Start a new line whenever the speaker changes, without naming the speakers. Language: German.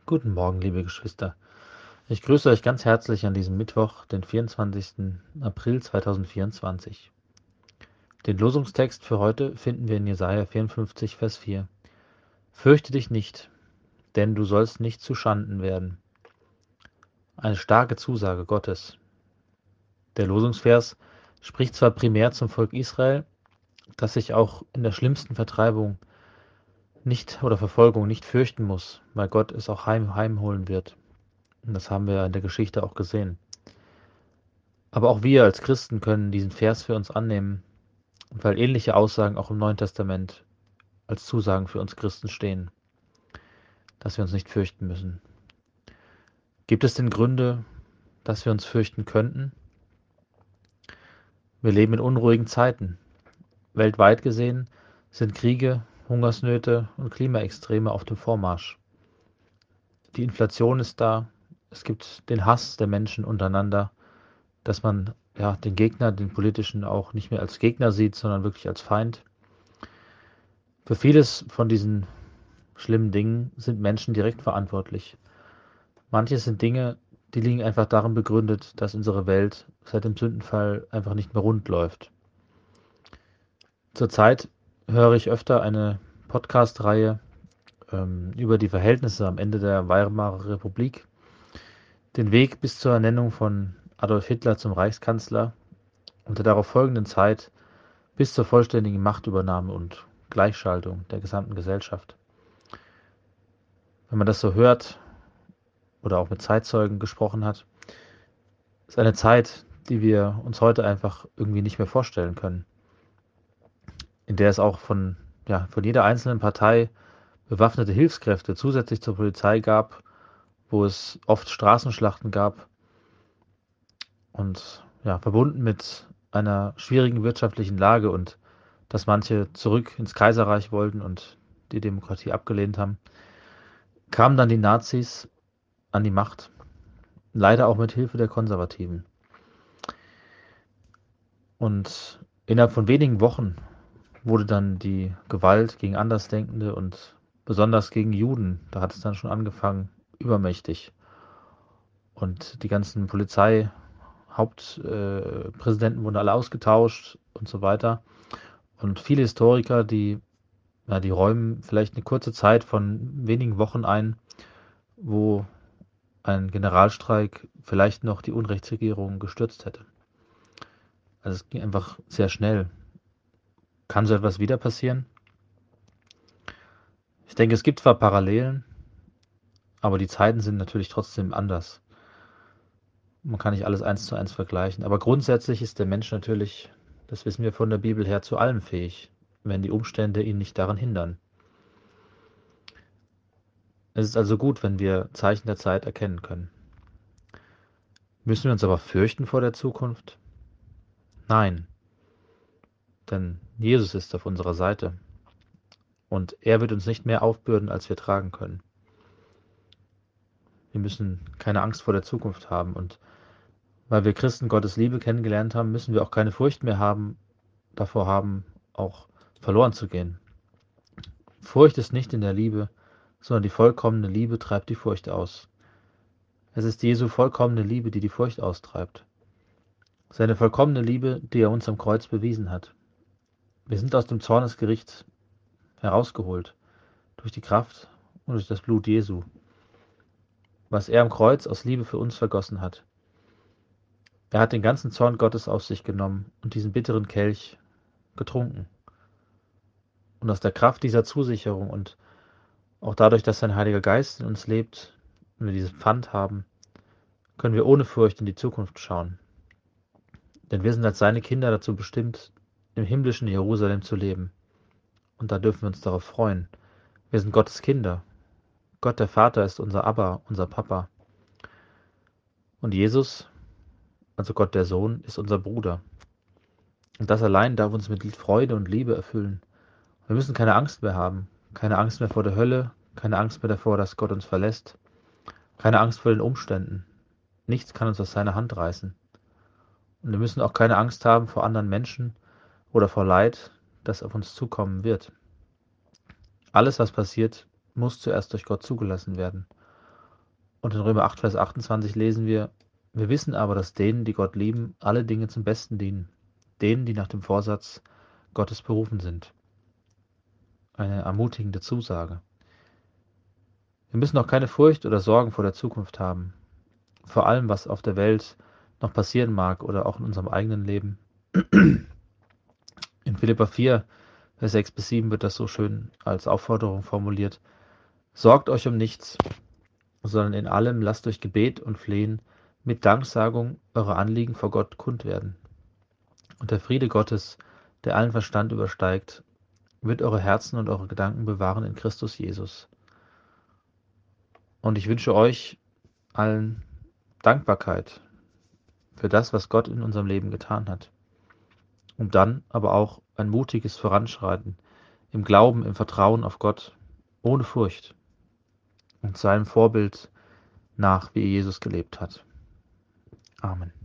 Guten Morgen, liebe Geschwister. Ich grüße euch ganz herzlich an diesem Mittwoch, den 24. April 2024. Den Losungstext für heute finden wir in Jesaja 54, Vers 4. Fürchte dich nicht, denn du sollst nicht zu Schanden werden. Eine starke Zusage Gottes. Der Losungsvers spricht zwar primär zum Volk Israel, das sich auch in der schlimmsten Vertreibung nicht oder Verfolgung nicht fürchten muss, weil Gott es auch heimholen wird. Und das haben wir in der Geschichte auch gesehen. Aber auch wir als Christen können diesen Vers für uns annehmen, weil ähnliche Aussagen auch im Neuen Testament als Zusagen für uns Christen stehen, dass wir uns nicht fürchten müssen. Gibt es denn Gründe, dass wir uns fürchten könnten? Wir leben in unruhigen Zeiten. Weltweit gesehen sind Kriege, Hungersnöte und Klimaextreme auf dem Vormarsch. Die Inflation ist da. Es gibt den Hass der Menschen untereinander, dass man den Gegner, den politischen, auch nicht mehr als Gegner sieht, sondern wirklich als Feind. Für vieles von diesen schlimmen Dingen sind Menschen direkt verantwortlich. Manches sind Dinge, die liegen einfach darin begründet, dass unsere Welt seit dem Sündenfall einfach nicht mehr rund läuft. Zurzeit höre ich öfter eine Podcast-Reihe über die Verhältnisse am Ende der Weimarer Republik, den Weg bis zur Ernennung von Adolf Hitler zum Reichskanzler und der darauf folgenden Zeit bis zur vollständigen Machtübernahme und Gleichschaltung der gesamten Gesellschaft. Wenn man das so hört oder auch mit Zeitzeugen gesprochen hat, ist eine Zeit, die wir uns heute einfach irgendwie nicht mehr vorstellen können, in der es auch von jeder einzelnen Partei bewaffnete Hilfskräfte zusätzlich zur Polizei gab, wo es oft Straßenschlachten gab und verbunden mit einer schwierigen wirtschaftlichen Lage und dass manche zurück ins Kaiserreich wollten und die Demokratie abgelehnt haben, kamen dann die Nazis an die Macht, leider auch mit Hilfe der Konservativen. Und innerhalb von wenigen Wochen wurde dann die Gewalt gegen Andersdenkende und besonders gegen Juden, da hat es dann schon angefangen, übermächtig. Und die ganzen Polizeihauptpräsidenten wurden alle ausgetauscht und so weiter. Und viele Historiker, die räumen vielleicht eine kurze Zeit von wenigen Wochen ein, wo ein Generalstreik vielleicht noch die Unrechtsregierung gestürzt hätte. Also es ging einfach sehr schnell. Kann so etwas wieder passieren? Ich denke, es gibt zwar Parallelen, aber die Zeiten sind natürlich trotzdem anders. Man kann nicht alles eins zu eins vergleichen. Aber grundsätzlich ist der Mensch natürlich, das wissen wir von der Bibel her, zu allem fähig, wenn die Umstände ihn nicht daran hindern. Es ist also gut, wenn wir Zeichen der Zeit erkennen können. Müssen wir uns aber fürchten vor der Zukunft? Nein, denn Jesus ist auf unserer Seite und er wird uns nicht mehr aufbürden, als wir tragen können. Wir müssen keine Angst vor der Zukunft haben und weil wir Christen Gottes Liebe kennengelernt haben, müssen wir auch keine Furcht mehr davor haben, auch verloren zu gehen. Furcht ist nicht in der Liebe, sondern die vollkommene Liebe treibt die Furcht aus. Es ist Jesu vollkommene Liebe, die die Furcht austreibt. Seine vollkommene Liebe, die er uns am Kreuz bewiesen hat. Wir sind aus dem Zornesgericht herausgeholt, durch die Kraft und durch das Blut Jesu, was er am Kreuz aus Liebe für uns vergossen hat. Er hat den ganzen Zorn Gottes auf sich genommen und diesen bitteren Kelch getrunken. Und aus der Kraft dieser Zusicherung und auch dadurch, dass sein Heiliger Geist in uns lebt und wir dieses Pfand haben, können wir ohne Furcht in die Zukunft schauen. Denn wir sind als seine Kinder dazu bestimmt, im himmlischen Jerusalem zu leben. Und da dürfen wir uns darauf freuen. Wir sind Gottes Kinder. Gott der Vater ist unser Abba, unser Papa. Und Jesus, also Gott der Sohn, ist unser Bruder. Und das allein darf uns mit Freude und Liebe erfüllen. Wir müssen keine Angst mehr haben. Keine Angst mehr vor der Hölle. Keine Angst mehr davor, dass Gott uns verlässt. Keine Angst vor den Umständen. Nichts kann uns aus seiner Hand reißen. Und wir müssen auch keine Angst haben vor anderen Menschen oder vor Leid, das auf uns zukommen wird. Alles, was passiert, muss zuerst durch Gott zugelassen werden. Und in Römer 8, Vers 28 lesen wir wissen aber, dass denen, die Gott lieben, alle Dinge zum Besten dienen, denen, die nach dem Vorsatz Gottes berufen sind. Eine ermutigende Zusage. Wir müssen auch keine Furcht oder Sorgen vor der Zukunft haben, vor allem was auf der Welt noch passieren mag oder auch in unserem eigenen Leben. In Philipper 4, Vers 6 bis 7 wird das so schön als Aufforderung formuliert. Sorgt euch um nichts, sondern in allem lasst durch Gebet und Flehen mit Danksagung eure Anliegen vor Gott kund werden. Und der Friede Gottes, der allen Verstand übersteigt, wird eure Herzen und eure Gedanken bewahren in Christus Jesus. Und ich wünsche euch allen Dankbarkeit für das, was Gott in unserem Leben getan hat. Und dann aber auch ein mutiges Voranschreiten im Glauben, im Vertrauen auf Gott, ohne Furcht und seinem Vorbild nach, wie Jesus gelebt hat. Amen.